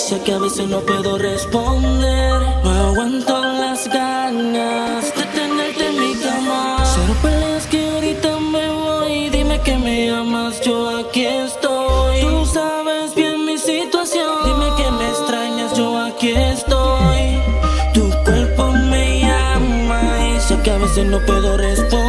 Sé que a veces no puedo responder. No aguanto las ganas de tenerte en mi cama. Cero peleas que ahorita me voy. Dime que me amas, yo aquí estoy. Tú sabes bien mi situación. Dime que me extrañas, yo aquí estoy. Tu cuerpo me llama y sé que a veces no puedo responder.